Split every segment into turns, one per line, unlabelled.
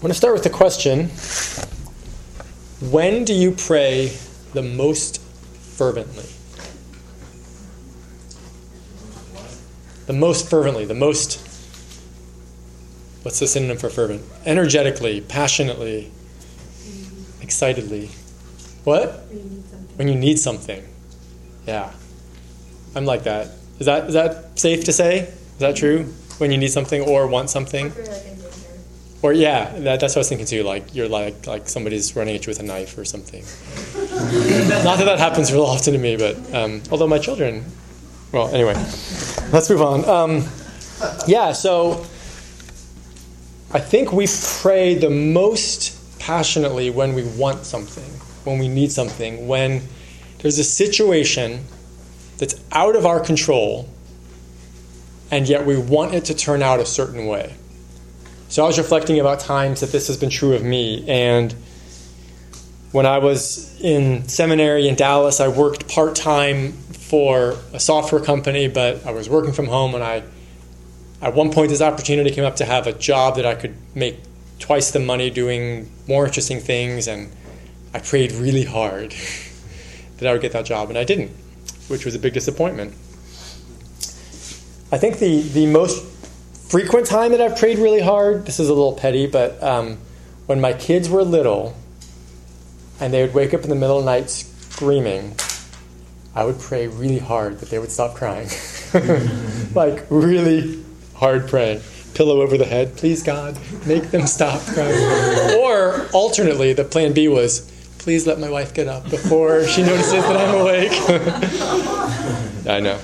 I want to start with the question, when do you pray the most fervently? The most fervently, what's the synonym for fervent? Energetically, passionately, excitedly. What? When you need something. Yeah. I'm like that. Is that safe to say? Is that true? When you need something or want something? Or yeah, that's what I was thinking too. Like you're like somebody's running at you with a knife or something. Not that happens real often to me, but although my children. Well, anyway, let's move on. So I think we pray the most passionately when we want something, when we need something, when there's a situation that's out of our control, and yet we want it to turn out a certain way. So I was reflecting about times that this has been true of me. And when I was in seminary in Dallas, I worked part-time for a software company, but I was working from home. And at one point, this opportunity came up to have a job that I could make twice the money doing more interesting things. And I prayed really hard that I would get that job. And I didn't, which was a big disappointment. I think the most frequent time that I've prayed really hard, this is a little petty, but when my kids were little and they would wake up in the middle of the night screaming, I would pray really hard that they would stop crying. Like really hard praying. Pillow over the head, please God, make them stop crying. Or alternately, the plan B was, please let my wife get up before she notices that I'm awake. I know.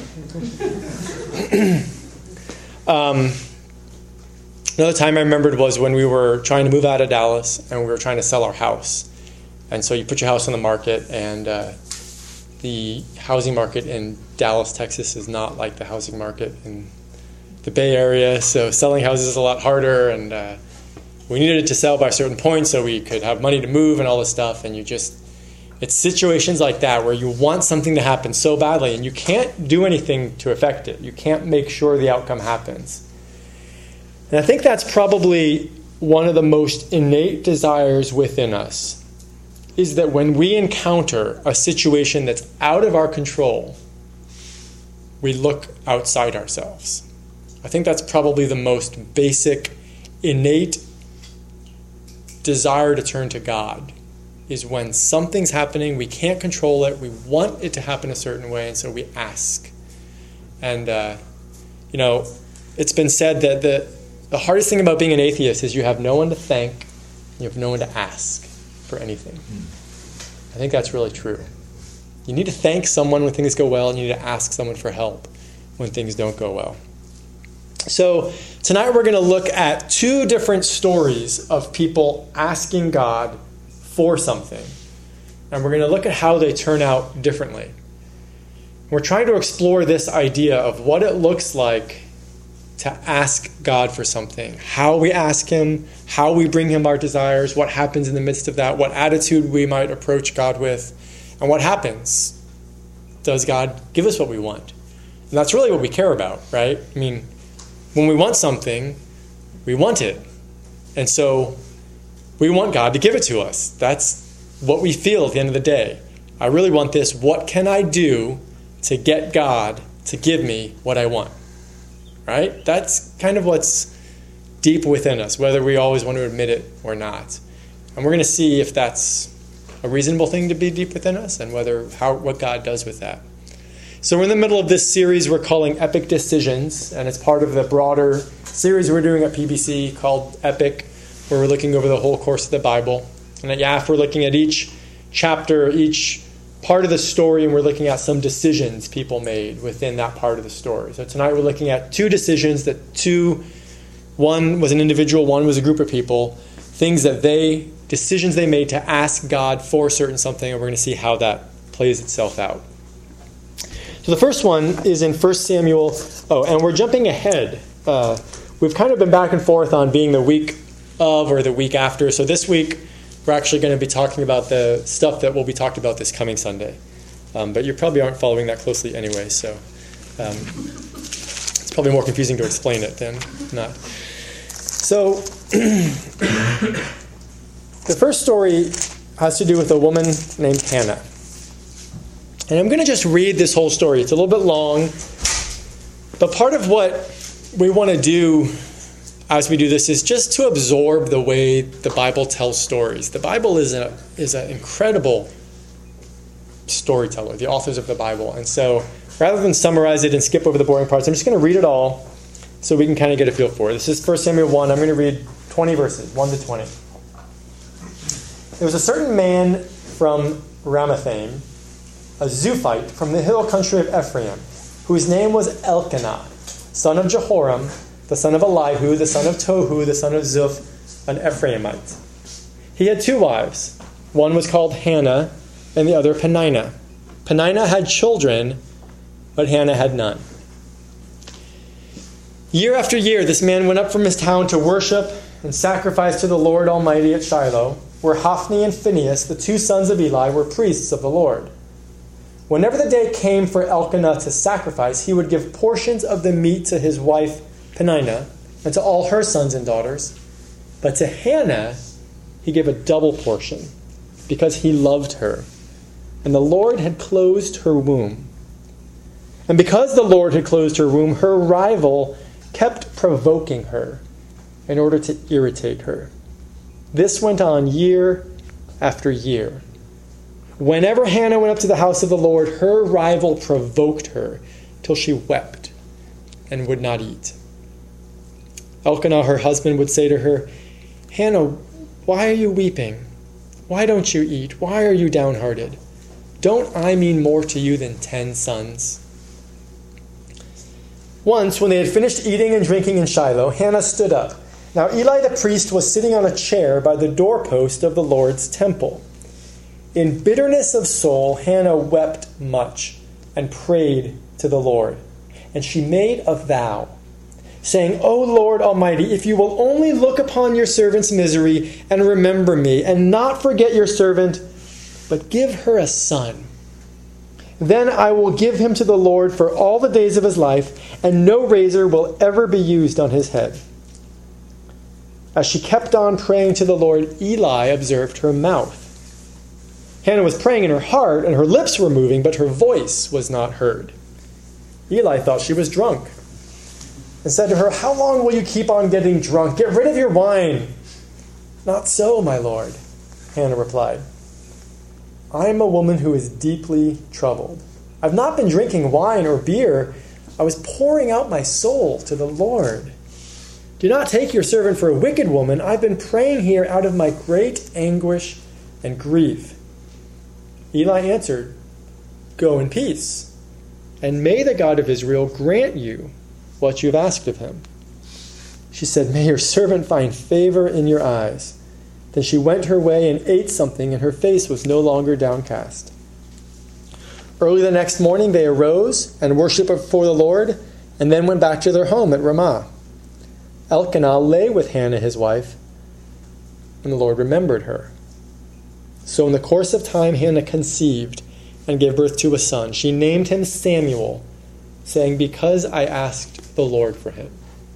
Another time I remembered was when we were trying to move out of Dallas and we were trying to sell our house. And so you put your house on the market, and the housing market in Dallas, Texas is not like the housing market in the Bay Area. So selling houses is a lot harder, and we needed it to sell by a certain point so we could have money to move and all this stuff. And it's situations like that where you want something to happen so badly and you can't do anything to affect it. You can't make sure the outcome happens. And I think that's probably one of the most innate desires within us, is that when we encounter a situation that's out of our control, we look outside ourselves. I think that's probably the most basic, innate desire to turn to God, is when something's happening, we can't control it, we want it to happen a certain way, and so we ask. And, it's been said that the hardest thing about being an atheist is you have no one to thank, you have no one to ask for anything. I think that's really true. You need to thank someone when things go well, and you need to ask someone for help when things don't go well. So tonight we're going to look at two different stories of people asking God for something. And we're going to look at how they turn out differently. We're trying to explore this idea of what it looks like to ask God for something, how we ask Him, how we bring Him our desires, what happens in the midst of that, what attitude we might approach God with, and what happens. Does God give us what we want? And that's really what we care about, right? I mean, when we want something, we want it. And so we want God to give it to us. That's what we feel at the end of the day. I really want this. What can I do to get God to give me what I want? Right? That's kind of what's deep within us, whether we always want to admit it or not. And we're going to see if that's a reasonable thing to be deep within us, and what God does with that. So we're in the middle of this series we're calling Epic Decisions, and it's part of the broader series we're doing at PBC called Epic, where we're looking over the whole course of the Bible. And at YAF, we're looking at each chapter, each part of the story, and we're looking at some decisions people made within that part of the story. So tonight we're looking at two decisions one was an individual, one was a group of people, decisions they made to ask God for certain something, and we're going to see how that plays itself out. So the first one is in 1 Samuel. And we're jumping ahead. We've kind of been back and forth on being the week of or the week after. So this week, we're actually going to be talking about the stuff that will be talked about this coming Sunday. But you probably aren't following that closely anyway, so it's probably more confusing to explain it than not. So The first story has to do with a woman named Hannah. And I'm going to just read this whole story. It's a little bit long. But part of what we want to do as we do this is just to absorb the way the Bible tells stories. The Bible is an incredible storyteller, the authors of the Bible. And so rather than summarize it and skip over the boring parts, I'm just going to read it all so we can kind of get a feel for it. This is 1 Samuel 1. I'm going to read 20 verses, 1 to 20. There was a certain man from Ramathaim, a Zuphite from the hill country of Ephraim, whose name was Elkanah, son of Jehoram, the son of Elihu, the son of Tohu, the son of Zuph, an Ephraimite. He had 2 wives. One was called Hannah, and the other Peninnah. Peninnah had children, but Hannah had none. Year after year, this man went up from his town to worship and sacrifice to the Lord Almighty at Shiloh, where Hophni and Phinehas, the 2 sons of Eli, were priests of the Lord. Whenever the day came for Elkanah to sacrifice, he would give portions of the meat to his wife Peninnah and to all her sons and daughters. But to Hannah he gave a double portion, because he loved her. And the Lord had closed her womb. And because the Lord had closed her womb, her rival kept provoking her in order to irritate her. This went on year after year. Whenever Hannah went up to the house of the Lord, her rival provoked her till she wept and would not eat. Elkanah, her husband, would say to her, "Hannah, why are you weeping? Why don't you eat? Why are you downhearted? Don't I mean more to you than 10 sons?" Once, when they had finished eating and drinking in Shiloh, Hannah stood up. Now Eli the priest was sitting on a chair by the doorpost of the Lord's temple. In bitterness of soul, Hannah wept much and prayed to the Lord. And she made a vow, saying, "O Lord Almighty, if you will only look upon your servant's misery and remember me, and not forget your servant, but give her a son, then I will give him to the Lord for all the days of his life, and no razor will ever be used on his head." As she kept on praying to the Lord, Eli observed her mouth. Hannah was praying in her heart, and her lips were moving, but her voice was not heard. Eli thought she was drunk and said to her, "How long will you keep on getting drunk? Get rid of your wine." "Not so, my lord," Hannah replied. "I am a woman who is deeply troubled. I've not been drinking wine or beer. I was pouring out my soul to the Lord. Do not take your servant for a wicked woman. I've been praying here out of my great anguish and grief." Eli answered, "Go in peace, and may the God of Israel grant you what you have asked of him." She said, "May your servant find favor in your eyes." Then she went her way and ate something, and her face was no longer downcast. Early the next morning they arose and worshipped before the Lord, and then went back to their home at Ramah. Elkanah lay with Hannah his wife, and the Lord remembered her. So in the course of time Hannah conceived and gave birth to a son. She named him Samuel, saying, "Because I asked the Lord for him."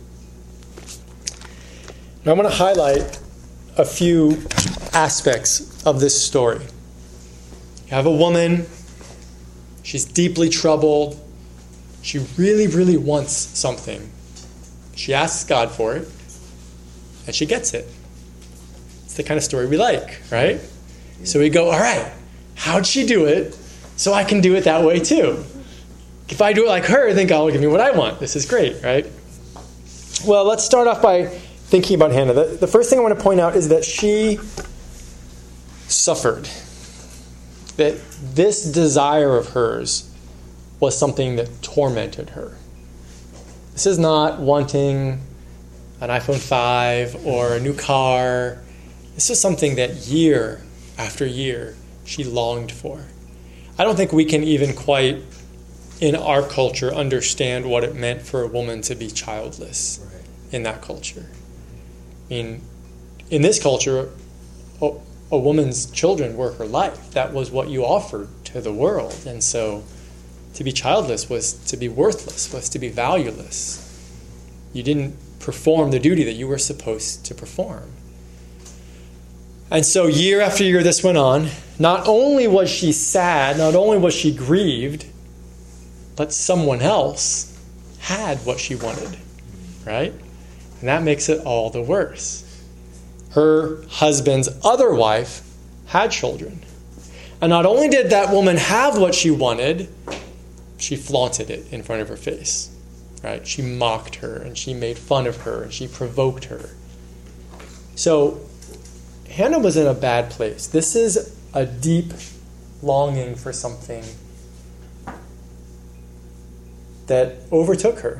Now I want to highlight a few aspects of this story. You have a woman, she's deeply troubled, she really, really wants something. She asks God for it, and she gets it. It's the kind of story we like, right? So we go, all right, how'd she do it so I can do it that way too? If I do it like her, then God will give me what I want. This is great, right? Well, let's start off by thinking about Hannah. The first thing I want to point out is that she suffered. That this desire of hers was something that tormented her. This is not wanting an iPhone 5 or a new car. This is something that year after year she longed for. I don't think we can even quite, in our culture, understand what it meant for a woman to be childless in that culture. I mean, in this culture, a woman's children were her life. That was what you offered to the world. And so to be childless was to be worthless, was to be valueless. You didn't perform the duty that you were supposed to perform. And so year after year this went on. Not only was she sad, not only was she grieved, but someone else had what she wanted, right? And that makes it all the worse. Her husband's other wife had children. And not only did that woman have what she wanted, she flaunted it in front of her face, right? She mocked her, and she made fun of her, and she provoked her. So Hannah was in a bad place. This is a deep longing for something that overtook her.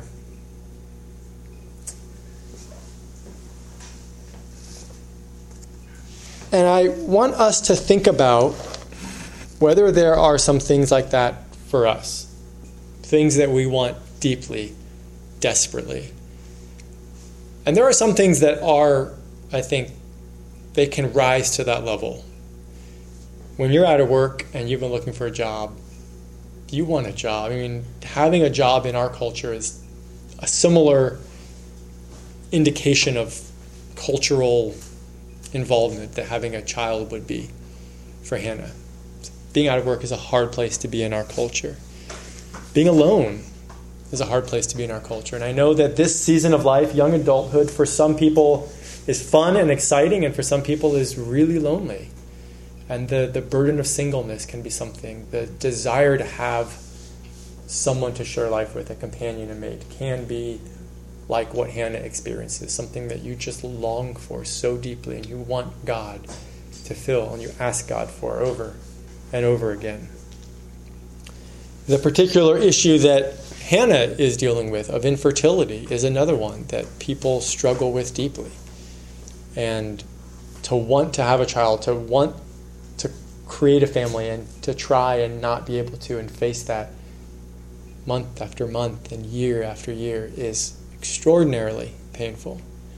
And I want us to think about whether there are some things like that for us. Things that we want deeply, desperately. And there are some things that are, I think, they can rise to that level. When you're out of work and you've been looking for a job, you want a job. I mean, having a job in our culture is a similar indication of cultural involvement that having a child would be for Hannah. Being out of work is a hard place to be in our culture. Being alone is a hard place to be in our culture. And I know that this season of life, young adulthood, for some people is fun and exciting, and for some people is really lonely. And the burden of singleness can be something. The desire to have someone to share life with, a companion, a mate, can be like what Hannah experiences, something that you just long for so deeply and you want God to fill and you ask God for over and over again. The particular issue that Hannah is dealing with of infertility is another one that people struggle with deeply. And to want to have a child, to want to create a family and to try and not be able to and face that month after month and year after year is extraordinarily painful.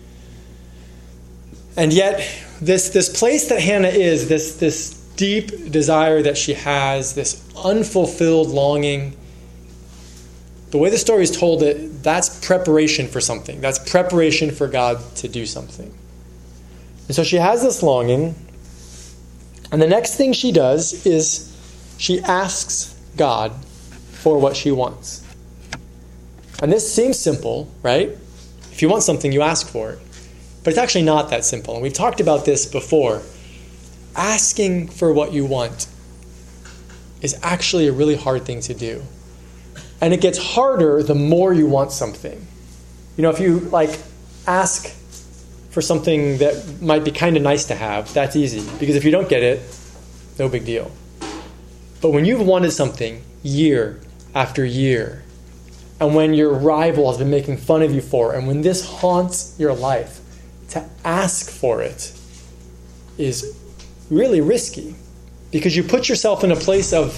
And yet, this place that Hannah is, this deep desire that she has, this unfulfilled longing, the way the story is told, that's preparation for something. That's preparation for God to do something. And so she has this longing, and the next thing she does is she asks God for what she wants. And this seems simple, right? If you want something, you ask for it. But it's actually not that simple. And we've talked about this before. Asking for what you want is actually a really hard thing to do. And it gets harder the more you want something. You know, if you ask for something that might be kind of nice to have, that's easy. Because if you don't get it, no big deal. But when you've wanted something year after year, and when your rival has been making fun of you for it, and when this haunts your life, to ask for it is really risky. Because you put yourself in a place of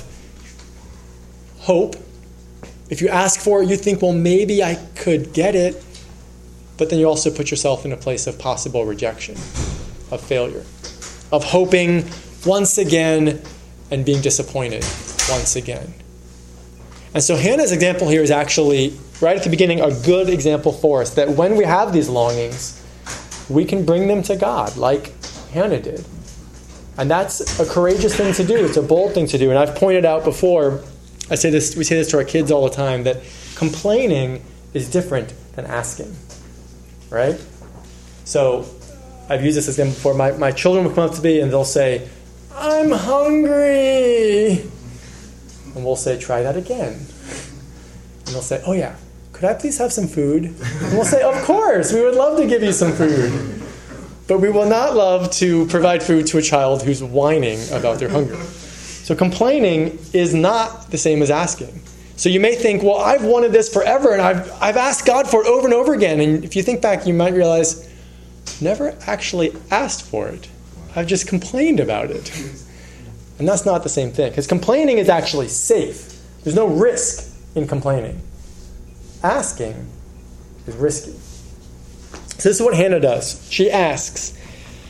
hope. If you ask for it, you think, well, maybe I could get it. But then you also put yourself in a place of possible rejection, of failure, of hoping once again and being disappointed once again. And so Hannah's example here is actually, right at the beginning, a good example for us, that when we have these longings, we can bring them to God, like Hannah did. And that's a courageous thing to do. It's a bold thing to do. And I've pointed out before, we say this to our kids all the time, that complaining is different than asking, right? So I've used this example before. My children will come up to me and they'll say, "I'm hungry." And we'll say, "Try that again." And they'll say, "Oh yeah, could I please have some food?" And we'll say, "Of course, we would love to give you some food." But we will not love to provide food to a child who's whining about their hunger. So complaining is not the same as asking. So you may think, well, I've wanted this forever, and I've asked God for it over and over again. And if you think back, you might realize, never actually asked for it. I've just complained about it. And that's not the same thing. Because complaining is actually safe. There's no risk in complaining. Asking is risky. So this is what Hannah does. She asks.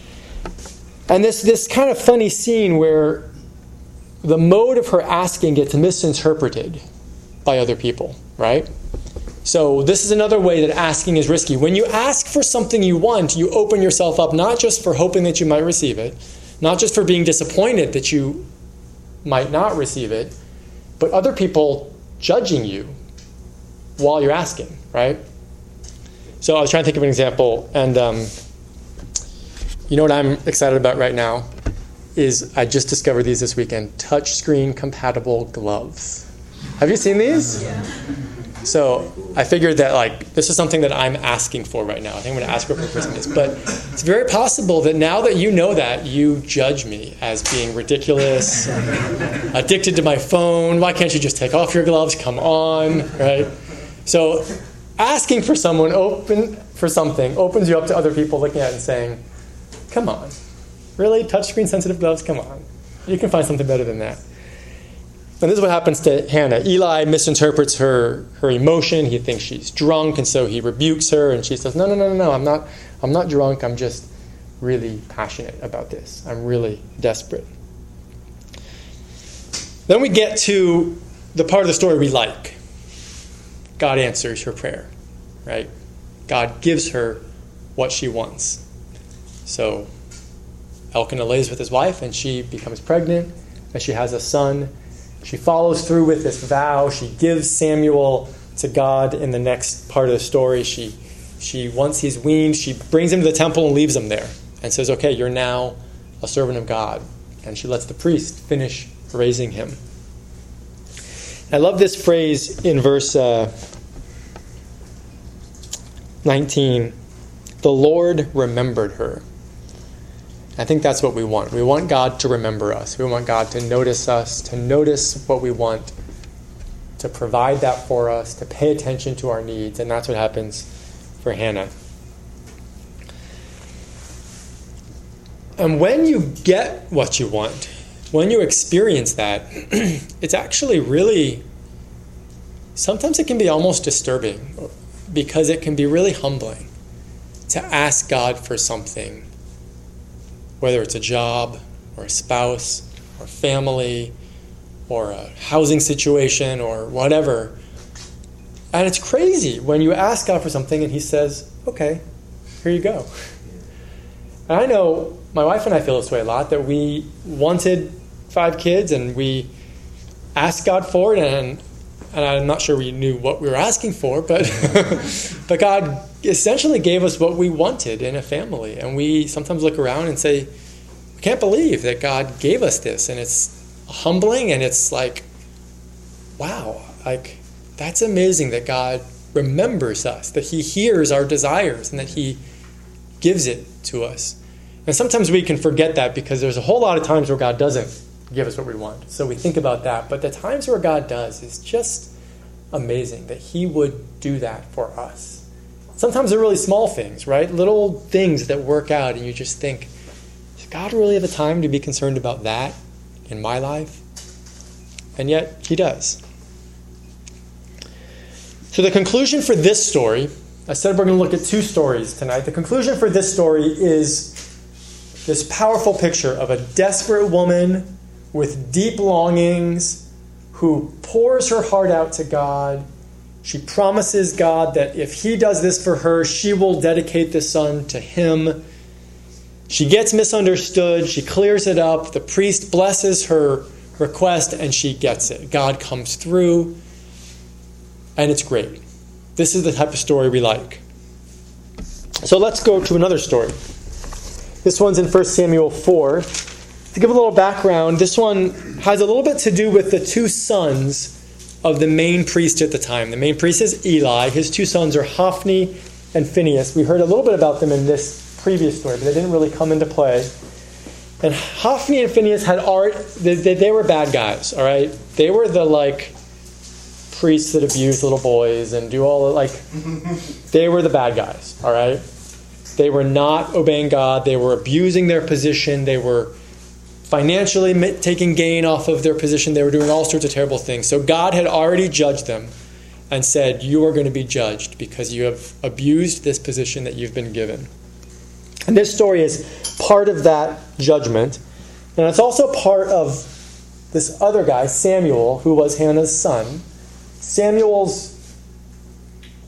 And this kind of funny scene where the mode of her asking gets misinterpreted by other people, right? So this is another way that asking is risky. When you ask for something you want, you open yourself up not just for hoping that you might receive it, not just for being disappointed that you might not receive it, but other people judging you while you're asking, right? So I was trying to think of an example, and you know what I'm excited about right now is I just discovered these this weekend, touchscreen compatible gloves. Have you seen these? Yeah. So I figured that this is something that I'm asking for right now. I think I'm going to ask for Christmas. But it's very possible that now that you know that, you judge me as being ridiculous, addicted to my phone. Why can't you just take off your gloves? Come on, right? So asking for something opens you up to other people looking at it and saying, come on, really? Touchscreen sensitive gloves? Come on. You can find something better than that. And this is what happens to Hannah. Eli misinterprets her emotion. He thinks she's drunk, and so he rebukes her, and she says, no, I'm not drunk. I'm just really passionate about this. I'm really desperate. Then we get to the part of the story we like. God answers her prayer, right? God gives her what she wants. So Elkanah lays with his wife, and she becomes pregnant, and she has a son. She follows through with this vow. She gives Samuel to God in the next part of the story. She once he's weaned, she brings him to the temple and leaves him there and says, okay, you're now a servant of God. And she lets the priest finish raising him. I love this phrase in verse 19. The Lord remembered her. I think that's what we want. We want God to remember us. We want God to notice us, to notice what we want, to provide that for us, to pay attention to our needs. And that's what happens for Hannah. And when you get what you want, when you experience that, it's actually really, sometimes it can be almost disturbing because it can be really humbling to ask God for something, whether it's a job or a spouse or family or a housing situation or whatever. And it's crazy when you ask God for something and he says, okay, here you go. And I know my wife and I feel this way a lot, that we wanted 5 kids and we asked God for it, and I'm not sure we knew what we were asking for, but God essentially gave us what we wanted in a family. And we sometimes look around and say, we can't believe that God gave us this. And it's humbling, and it's like, wow, that's amazing that God remembers us, that he hears our desires, and that he gives it to us. And sometimes we can forget that because there's a whole lot of times where God doesn't give us what we want. So we think about that. But the times where God does is just amazing that he would do that for us. Sometimes they're really small things, right? Little things that work out, and you just think, does God really have the time to be concerned about that in my life? And yet he does. So the conclusion for this story, I said we're going to look at 2 stories tonight. The conclusion for this story is this powerful picture of a desperate woman with deep longings who pours her heart out to God. She promises God that if he does this for her, she will dedicate the son to him. She gets misunderstood. She clears it up. The priest blesses her request, and she gets it. God comes through, and it's great. This is the type of story we like. So let's go to another story. This one's in 1 Samuel 4. To give a little background, this one has a little bit to do with the 2 sons of the main priest at the time. The main priest is Eli. His 2 sons are Hophni and Phinehas. We heard a little bit about them in this previous story, but they didn't really come into play. And Hophni and Phinehas had they were bad guys, all right? They were the, priests that abuse little boys and do all they were the bad guys, all right? They were not obeying God. They were abusing their position. They were financially taking gain off of their position. They were doing all sorts of terrible things. So God had already judged them and said, you are going to be judged because you have abused this position that you've been given. And this story is part of that judgment. And it's also part of this other guy, Samuel, who was Hannah's son. Samuel's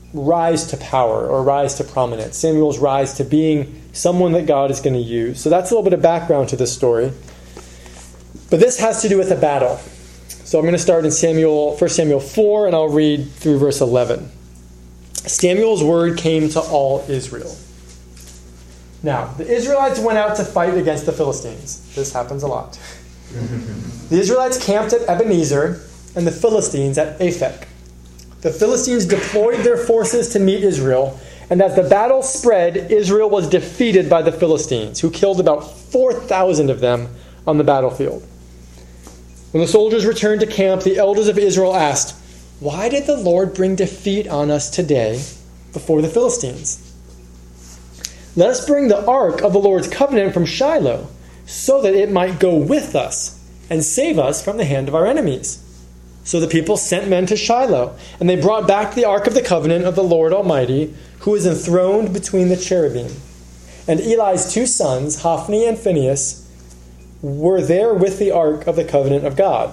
rise to power or rise to prominence. Samuel's rise to being someone that God is going to use. So that's a little bit of background to this story. But this has to do with a battle. So I'm going to start in 1 Samuel 4, and I'll read through verse 11. Samuel's word came to all Israel. Now, the Israelites went out to fight against the Philistines. This happens a lot. The Israelites camped at Ebenezer, and the Philistines at Aphek. The Philistines deployed their forces to meet Israel, and as the battle spread, Israel was defeated by the Philistines, who killed about 4,000 of them on the battlefield. When the soldiers returned to camp, the elders of Israel asked, "Why did the Lord bring defeat on us today before the Philistines? Let us bring the ark of the Lord's covenant from Shiloh, so that it might go with us and save us from the hand of our enemies." So the people sent men to Shiloh, and they brought back the ark of the covenant of the Lord Almighty, who is enthroned between the cherubim. And Eli's 2 sons, Hophni and Phinehas, were there with the ark of the covenant of God.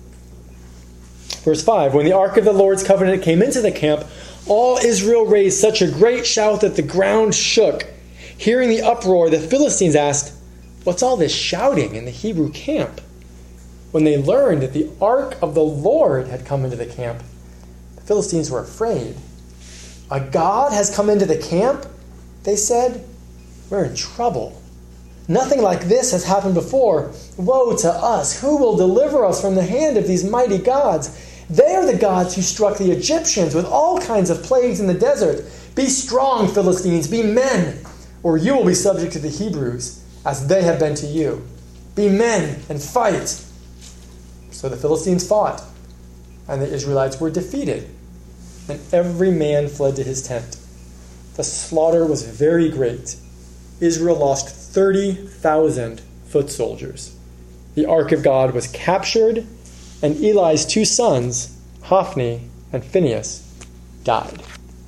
Verse 5, when the ark of the Lord's covenant came into the camp, all Israel raised such a great shout that the ground shook. Hearing the uproar, the Philistines asked, "What's all this shouting in the Hebrew camp?" When they learned that the ark of the Lord had come into the camp, the Philistines were afraid. "A god has come into the camp?" they said. "We're in trouble. Nothing like this has happened before. Woe to us! Who will deliver us from the hand of these mighty gods? They are the gods who struck the Egyptians with all kinds of plagues in the desert. Be strong, Philistines, be men, or you will be subject to the Hebrews, as they have been to you. Be men and fight." So the Philistines fought, and the Israelites were defeated, and every man fled to his tent. The slaughter was very great. Israel lost 30,000 foot soldiers. The ark of God was captured, and Eli's 2 sons, Hophni and Phinehas, died.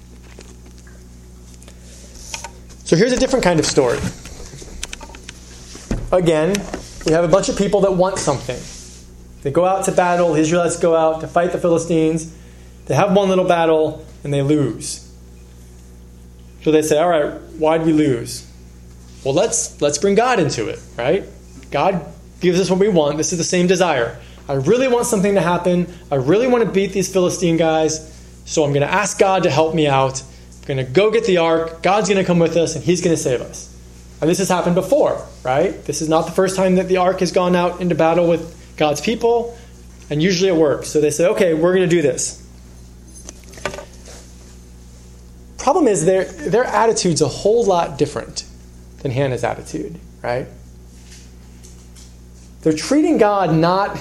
So here's a different kind of story. Again, we have a bunch of people that want something. They go out to battle. The Israelites go out to fight the Philistines. They have one little battle, and they lose. So they say, all right, why'd we lose? Well, let's bring God into it, right? God gives us what we want. This is the same desire. I really want something to happen. I really want to beat these Philistine guys, so I'm going to ask God to help me out. I'm going to go get the ark. God's going to come with us, and he's going to save us. And this has happened before, right? This is not the first time that the ark has gone out into battle with God's people, and usually it works. So they say, okay, we're going to do this. Problem is their attitude's a whole lot different than Hannah's attitude, right? They're treating God not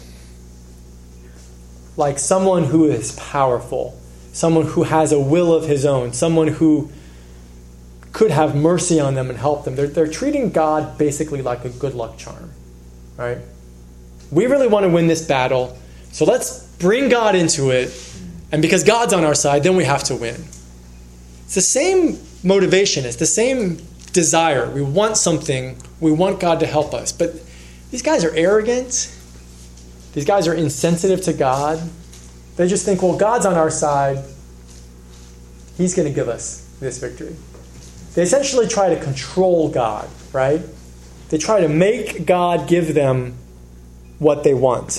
like someone who is powerful, someone who has a will of his own, someone who could have mercy on them and help them. They're treating God basically like a good luck charm, right? We really want to win this battle, so let's bring God into it, and because God's on our side, then we have to win. It's the same motivation, it's the same desire. We want something, we want God to help us, but these guys are arrogant. These guys are insensitive to God. They just think, well, God's on our side. He's going to give us this victory. They essentially try to control God, right? They try to make God give them what they want.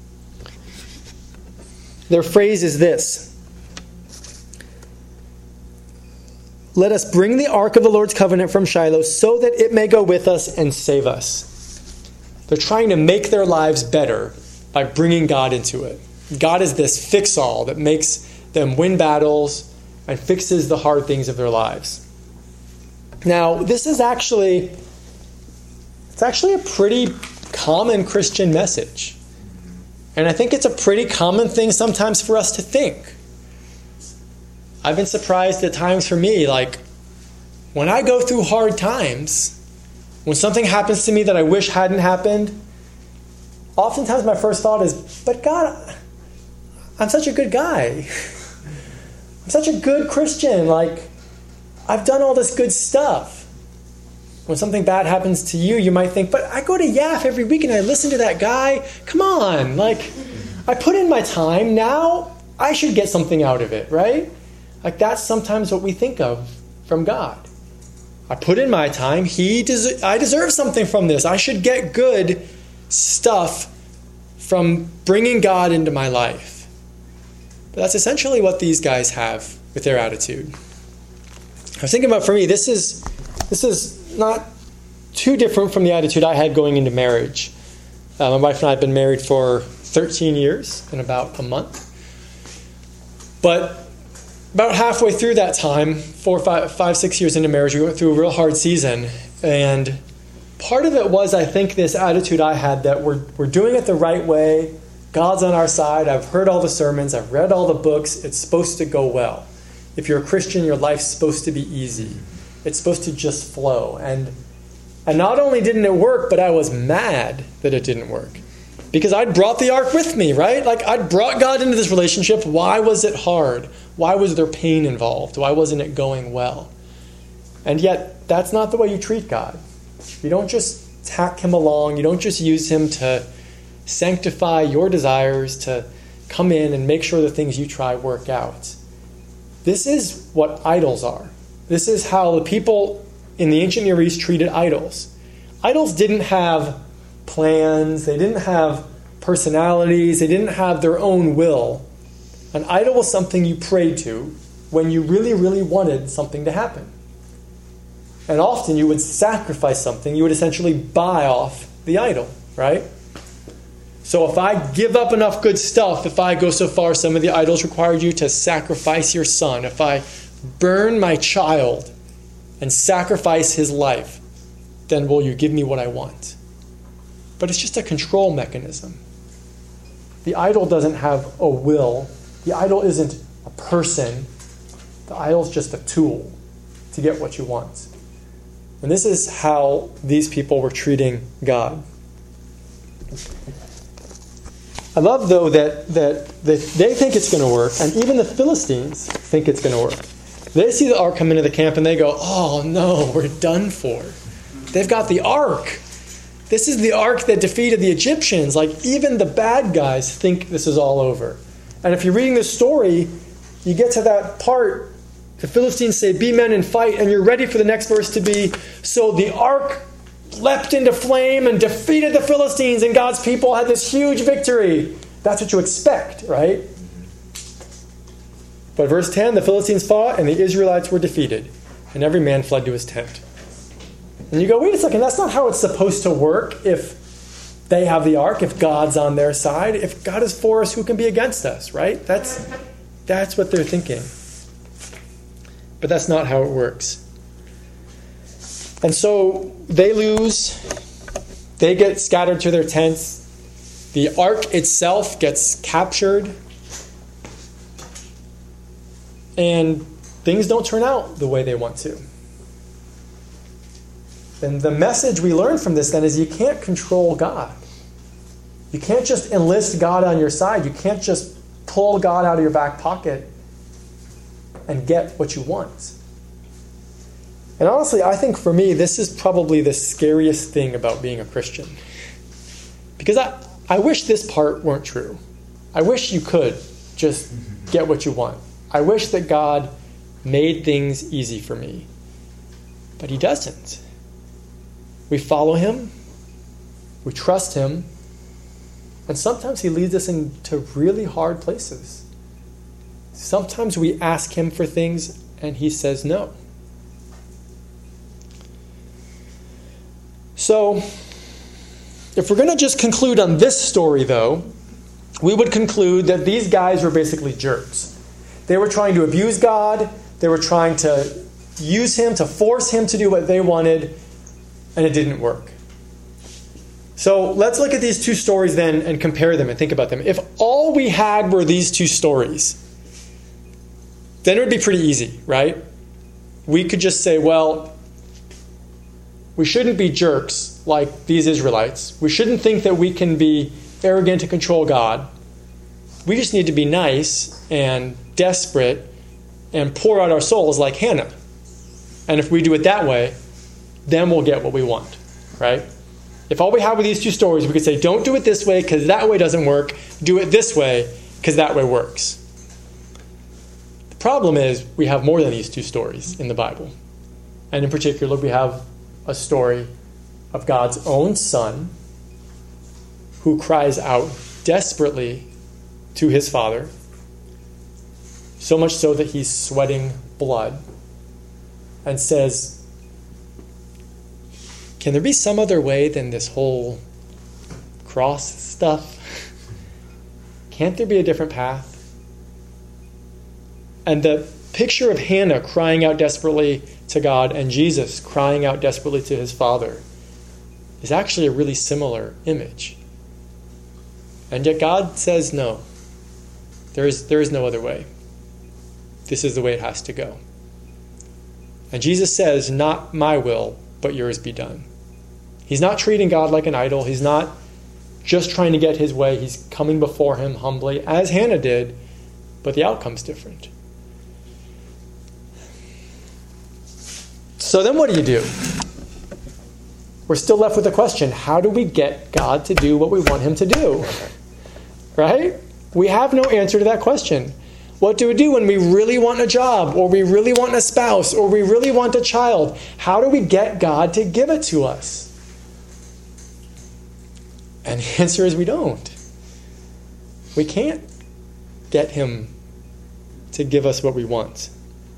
Their phrase is this: "Let us bring the ark of the Lord's covenant from Shiloh so that it may go with us and save us." They're trying to make their lives better by bringing God into it. God is this fix-all that makes them win battles and fixes the hard things of their lives. Now, this is actually a pretty common Christian message. And I think it's a pretty common thing sometimes for us to think. I've been surprised at times for me, like when I go through hard times, when something happens to me that I wish hadn't happened, oftentimes my first thought is, but God, I'm such a good guy. I'm such a good Christian. Like, I've done all this good stuff. When something bad happens to you, you might think, but I go to YAF every week and I listen to that guy. Come on, like, I put in my time. Now I should get something out of it, right? Like that's sometimes what we think of from God. I put in my time. I deserve something from this. I should get good stuff from bringing God into my life. But that's essentially what these guys have with their attitude. I was thinking about, for me, this is not too different from the attitude I had going into marriage. My wife and I have been married for 13 years in about a month. But about halfway through that time, 5, 6 years into marriage, we went through a real hard season. And part of it was, I think, this attitude I had that we're doing it the right way. God's on our side. I've heard all the sermons. I've read all the books. It's supposed to go well. If you're a Christian, your life's supposed to be easy. It's supposed to just flow. And not only didn't it work, but I was mad that it didn't work. Because I'd brought the ark with me, right? Like I'd brought God into this relationship. Why was it hard? Why was there pain involved? Why wasn't it going well? And yet, that's not the way you treat God. You don't just tack him along. You don't just use him to sanctify your desires, to come in and make sure the things you try work out. This is what idols are. This is how the people in the ancient Near East treated idols. Idols didn't have plans. They didn't have personalities. They didn't have their own will. An idol was something you prayed to when you really, really wanted something to happen. And often you would sacrifice something. You would essentially buy off the idol, right? So if I give up enough good stuff, if I go so far, some of the idols required you to sacrifice your son. If I burn my child and sacrifice his life, then will you give me what I want? But it's just a control mechanism. The idol doesn't have a will. The idol isn't a person. The idol is just a tool to get what you want. And this is how these people were treating God. I love, though, that they think it's going to work, and even the Philistines think it's going to work. They see the ark come into the camp, and they go, oh, no, we're done for. They've got the ark. This is the ark that defeated the Egyptians. Like, even the bad guys think this is all over. And if you're reading this story, you get to that part, the Philistines say, be men and fight, and you're ready for the next verse to be, so the ark leapt into flame and defeated the Philistines, and God's people had this huge victory. That's what you expect, right? But verse 10, the Philistines fought, and the Israelites were defeated, and every man fled to his tent. And you go, wait a second, that's not how it's supposed to work if they have the ark, if God's on their side. If God is for us, who can be against us, right? That's what they're thinking. But that's not how it works. And so they lose. They get scattered to their tents. The ark itself gets captured. And things don't turn out the way they want to. And the message we learn from this then is you can't control God. You can't just enlist God on your side. You can't just pull God out of your back pocket and get what you want. And honestly, I think for me, this is probably the scariest thing about being a Christian. Because I wish this part weren't true. I wish you could just get what you want. I wish that God made things easy for me. But he doesn't. We follow him. We trust him. And sometimes he leads us into really hard places. Sometimes we ask him for things and he says no. So, if we're going to just conclude on this story, though, we would conclude that these guys were basically jerks. They were trying to abuse God. They were trying to use him, to force him to do what they wanted, and it didn't work. So let's look at these two stories then and compare them and think about them. If all we had were these two stories, then it would be pretty easy, right? We could just say, well, we shouldn't be jerks like these Israelites. We shouldn't think that we can be arrogant to control God. We just need to be nice and desperate and pour out our souls like Hannah. And if we do it that way, then we'll get what we want, right? If all we have with these two stories, we could say, don't do it this way because that way doesn't work. Do it this way because that way works. The problem is we have more than these two stories in the Bible. And in particular, we have a story of God's own Son who cries out desperately to his Father, so much so that he's sweating blood, and says, can there be some other way than this whole cross stuff? Can't there be a different path? And the picture of Hannah crying out desperately to God and Jesus crying out desperately to his Father is actually a really similar image. And yet God says, no, there is no other way. This is the way it has to go. And Jesus says, not my will, but yours be done. He's not treating God like an idol. He's not just trying to get his way. He's coming before him humbly, as Hannah did, but the outcome's different. So then what do? We're still left with the question, how do we get God to do what we want him to do? Right? We have no answer to that question. What do we do when we really want a job, or we really want a spouse, or we really want a child? How do we get God to give it to us? And the answer is we don't. We can't get him to give us what we want.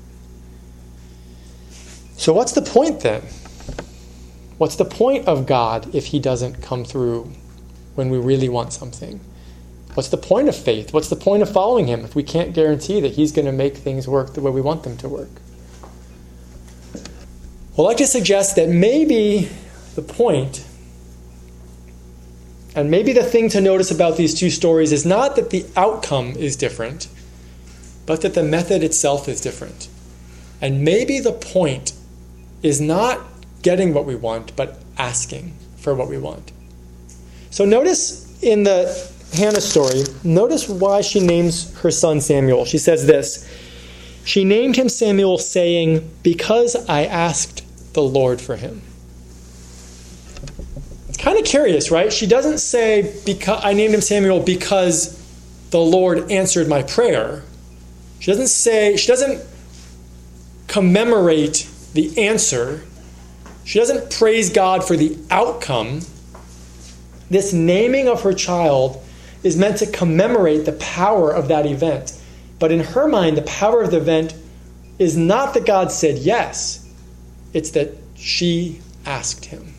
So what's the point then? What's the point of God if he doesn't come through when we really want something? What's the point of faith? What's the point of following him if we can't guarantee that he's going to make things work the way we want them to work? Well, I'd like to suggest that maybe the point, and maybe the thing to notice about these two stories, is not that the outcome is different, but that the method itself is different. And maybe the point is not getting what we want, but asking for what we want. So notice in the Hannah story, notice why she names her son Samuel. She says this, she named him Samuel, saying, because I asked the Lord for him. It's kind of curious, right? She doesn't say, because I named him Samuel because the Lord answered my prayer. She doesn't commemorate the answer. She doesn't praise God for the outcome. This naming of her child is meant to commemorate the power of that event. But in her mind, the power of the event is not that God said yes. It's that she asked him.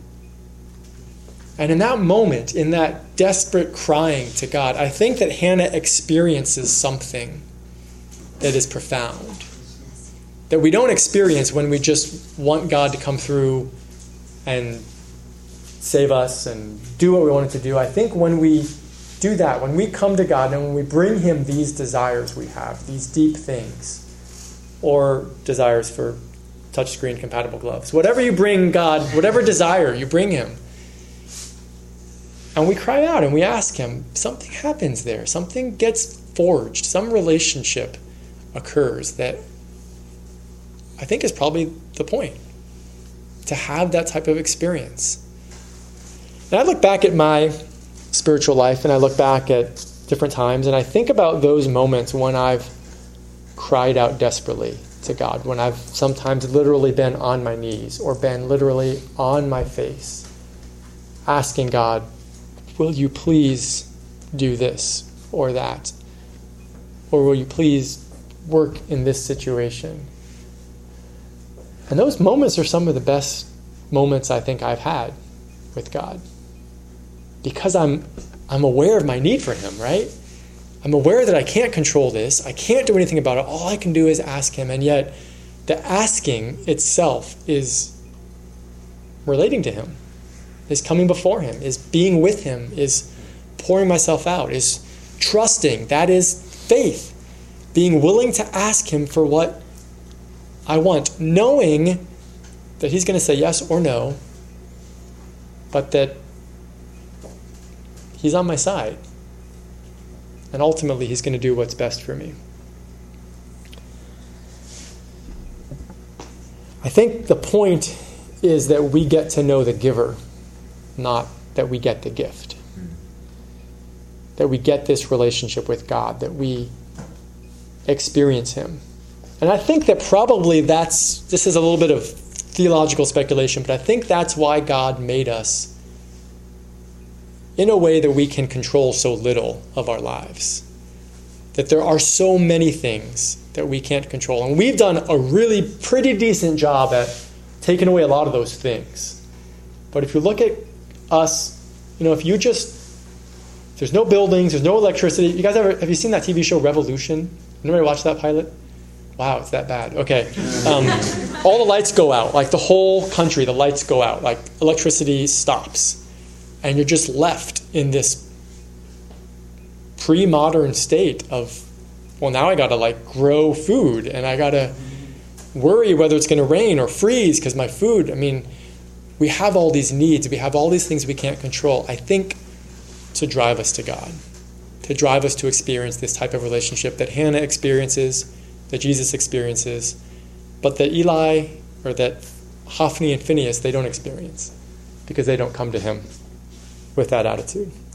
And in that moment, in that desperate crying to God, I think that Hannah experiences something that is profound, that we don't experience when we just want God to come through and save us and do what we want him to do. I think when we do that, when we come to God and when we bring him these desires we have, these deep things, or desires for touchscreen compatible gloves, whatever you bring God, whatever desire you bring him, and we cry out and we ask him, something happens there. Something gets forged. Some relationship occurs that I think is probably the point, to have that type of experience. And I look back at my spiritual life and I look back at different times and I think about those moments when I've cried out desperately to God, when I've sometimes literally been on my knees or been literally on my face asking God, will you please do this or that? Or will you please work in this situation? And those moments are some of the best moments I think I've had with God. Because I'm aware of my need for him, right? I'm aware that I can't control this. I can't do anything about it. All I can do is ask him. And yet, the asking itself is relating to him, is coming before him, is being with him, is pouring myself out, is trusting. That is faith. Being willing to ask him for what I want, knowing that he's going to say yes or no, but that he's on my side. And ultimately, he's going to do what's best for me. I think the point is that we get to know the giver, not that we get the gift. That we get this relationship with God, that we experience him. And I think that probably this is a little bit of theological speculation, but I think that's why God made us in a way that we can control so little of our lives. That there are so many things that we can't control. And we've done a really pretty decent job at taking away a lot of those things. But if you look at us, if you there's no buildings, there's no electricity. You guys have you seen that TV show Revolution? Anybody watch that pilot? Wow, it's that bad. Okay. All the lights go out. Like the whole country, the lights go out. Like electricity stops. And you're just left in this pre-modern state of, well, now I got to grow food and I got to worry whether it's going to rain or freeze because my food, we have all these needs. We have all these things we can't control. I think to drive us to God, to drive us to experience this type of relationship that Hannah experiences, that Jesus experiences, but that Eli or that Hophni and Phinehas, they don't experience because they don't come to him with that attitude.